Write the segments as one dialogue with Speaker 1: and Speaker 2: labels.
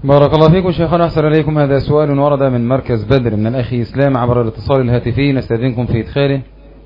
Speaker 1: بارك الله فيكم شيخنا، أحسن إليكم. هذا سؤال ورد من مركز بدر من الأخ إسلام عبر الاتصال الهاتفي، نستأذنكم في إدخاله.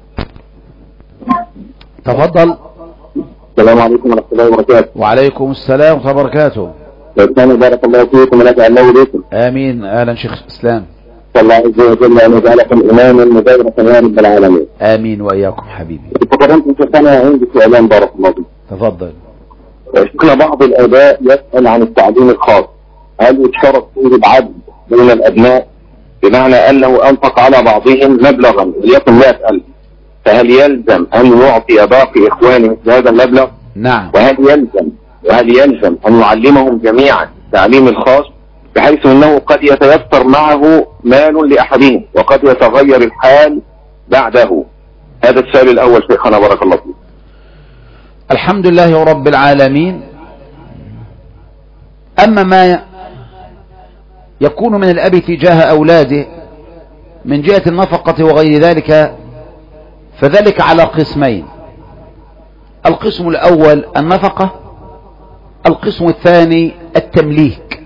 Speaker 2: تفضل.
Speaker 3: السلام عليكم ورحمة الله وبركاته.
Speaker 2: وعليكم السلام ورحمة الله وبركاته.
Speaker 3: بارك الله فيكم ونفع الله بكم.
Speaker 2: آمين. أهلا شيخ إسلام.
Speaker 3: الله عز وجل أن يجعلكم إماما مباركا يا رب العالمين.
Speaker 2: آمين وإياكم حبيبي.
Speaker 3: تفضلت شيخنا، عندي سؤالان بارك الله فيك.
Speaker 2: تفضل.
Speaker 3: شيخنا، بعض الآباء يسأل عن التعليم الخاص، هل يشترط فيه العدل بين الأبناء؟ بمعنى أنه أنفق على بعضهم مبلغا وليكن 100,000، فهل يلزم أن يعطي باقي إخوانه هذا المبلغ؟
Speaker 2: نعم.
Speaker 3: وهل يلزم أن يعلمهم جميعا التعليم الخاص، بحيث أنه قد يتيسر معه مال لأحدهم وقد يتغير الحال بعده؟ هذا السؤال الأول شيخنا بارك الله فيك.
Speaker 2: الحمد لله رب العالمين. أما ما يكون من الأب تجاه أولاده من جهة النفقة وغير ذلك فذلك على قسمين: القسم الأول النفقة، القسم الثاني التمليك.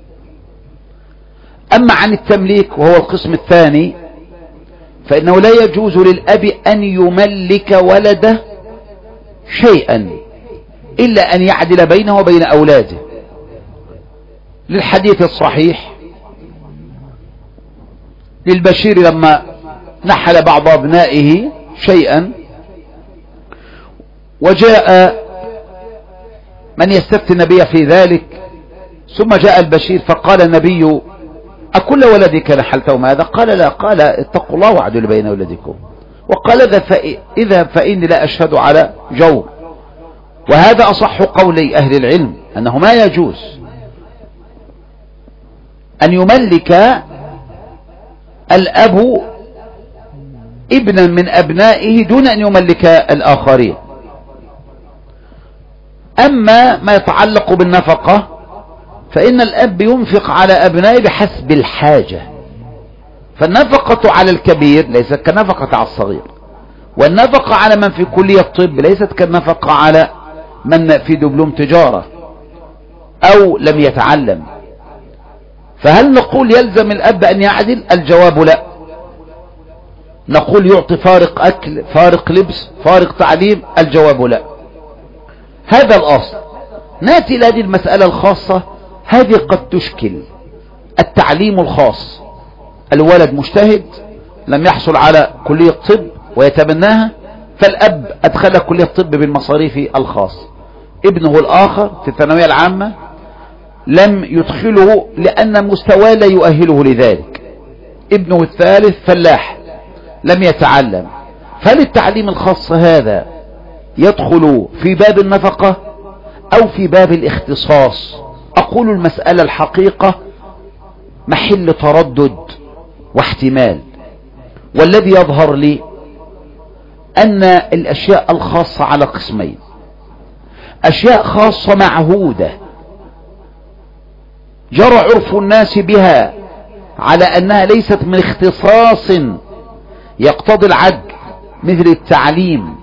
Speaker 2: أما عن التمليك وهو القسم الثاني فإنه لا يجوز للأب أن يملك ولده شيئا إلا أن يعدل بينه وبين أولاده، للحديث الصحيح للبشير لما نحل بعض أبنائه شيئا وجاء من يستفتي النبي في ذلك، ثم جاء البشير فقال النبي: أكل ولدك نحلته ماذا؟ قال: لا. قال: اتقوا الله واعدلوا بين ولدكم. وقال: إذا فإني لا أشهد على جور. وهذا أصح قولي أهل العلم، أنه ما يجوز أن يملك الأب ابنا من أبنائه دون أن يملك الآخرين. أما ما يتعلق بالنفقة فإن الأب ينفق على أبنائه بحسب الحاجة، فالنفقة على الكبير ليست كالنفقة على الصغير، والنفقة على من في كلية الطب ليست كالنفقة على من في دبلوم تجارة أو لم يتعلم. فهل نقول يلزم الأب أن يعدل؟ الجواب لا. نقول يعطي فارق أكل، فارق لبس، فارق تعليم؟ الجواب لا. هذا الأصل. نأتي لهذه المسألة الخاصة، هذه قد تشكل. التعليم الخاص، الولد مجتهد لم يحصل على كلية طب ويتبناها، فالأب أدخل كلية طب بالمصاريف الخاص. ابنه الآخر في الثانوية العامة لم يدخله لأن مستواه لا يؤهله لذلك. ابنه الثالث فلاح لم يتعلم. فللتعليم الخاص هذا يدخل في باب النفقة أو في باب الاختصاص؟ أقول المسألة الحقيقة محل تردد واحتمال، والذي يظهر لي أن الأشياء الخاصة على قسمين: أشياء خاصة معهودة جرى عرف الناس بها على أنها ليست من اختصاص يقتضي العدل، مثل التعليم،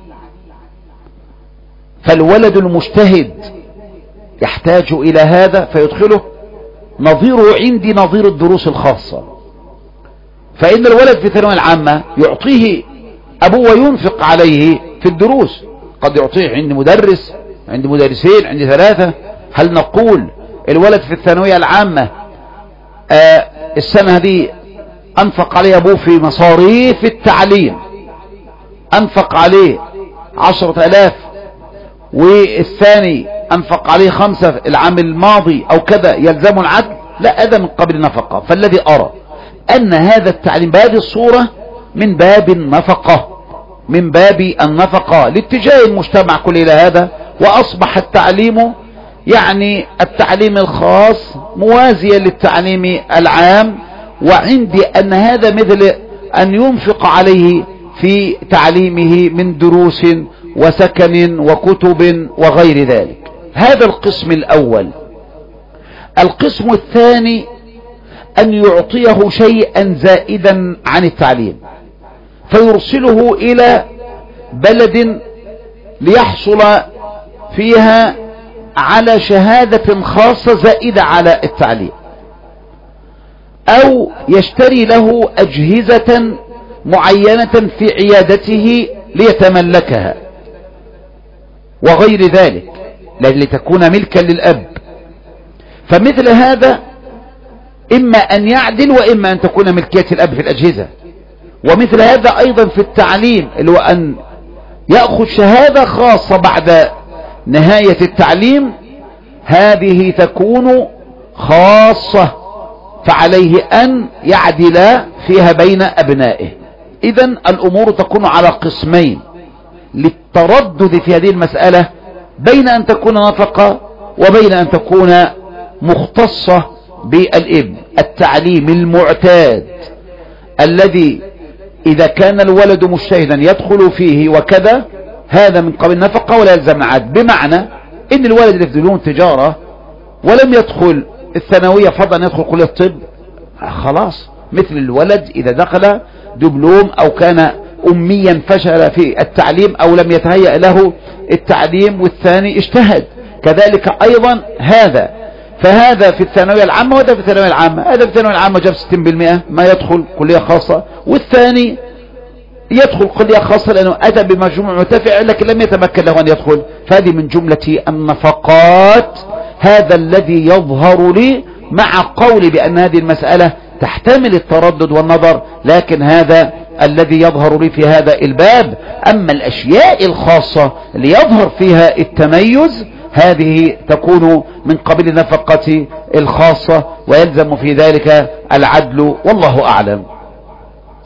Speaker 2: فالولد المجتهد يحتاج إلى هذا فيدخله. نظيره عندي نظير الدروس الخاصة، فإن الولد في الثانوية العامة يعطيه أبوه وينفق عليه في الدروس، قد يعطيه عند مدرس، عند مدرسين، عند ثلاثة. هل نقول الولد في الثانوية العامة السنة دي أنفق عليه أبوه في مصاريف التعليم، أنفق عليه 10,000 والثاني أنفق عليه 5 العام الماضي أو كذا، يلزم العدل؟ لا، هذا من قبل النفقة. فالذي أرى أن هذا التعليم بهذه الصورة من باب النفقة، من باب النفقة لاتجاه المجتمع كل إلى هذا، وأصبح التعليم يعني التعليم الخاص موازيا للتعليم العام. وعندي أن هذا مثل أن ينفق عليه في تعليمه من دروس وسكن وكتب وغير ذلك. هذا القسم الأول. القسم الثاني أن يعطيه شيئا زائدا عن التعليم فيرسله إلى بلد ليحصل فيها على شهادة خاصة زائدة على التعليم، او يشتري له اجهزة معينة في عيادته ليتملكها وغير ذلك لتكون ملكا للأب. فمثل هذا إما أن يعدل وإما أن تكون ملكية الأب في الأجهزة. ومثل هذا أيضا في التعليم، اللي هو أن يأخذ شهادة خاصة بعد نهاية التعليم، هذه تكون خاصة، فعليه أن يعدل فيها بين أبنائه. إذن الأمور تكون على قسمين للتردد في هذه المسألة، بين أن تكون نفقة وبين أن تكون مختصة بالابن. التعليم المعتاد الذي إذا كان الولد مجتهدا يدخل فيه وكذا، هذا من قبل النفقة ولا يلزم عاد. بمعنى إن الولد اللي في دبلوم تجارة ولم يدخل الثانوية فضلا أن يدخل كلية الطب، خلاص مثل الولد إذا دخل دبلوم أو كان أميا فشل في التعليم أو لم يتهيأ له التعليم والثاني اجتهد، كذلك أيضا هذا. فهذا في الثانوية العامة وهذا في الثانوية العامة، هذا في الثانوية العامة جاب 60% ما يدخل كلية خاصة، والثاني يدخل كلية خاصة لأنه أتى بمجموع مرتفع لكن لم يتمكن له أن يدخل. فهذه من جملة النفقات. هذا الذي يظهر لي مع قولي بأن هذه المسألة تحتمل التردد والنظر، لكن هذا الذي يظهر لي في هذا الباب. أما الأشياء الخاصة اللي يظهر فيها التميز، هذه تكون من قبيل النفقة الخاصة ويلزم في ذلك العدل، والله أعلم.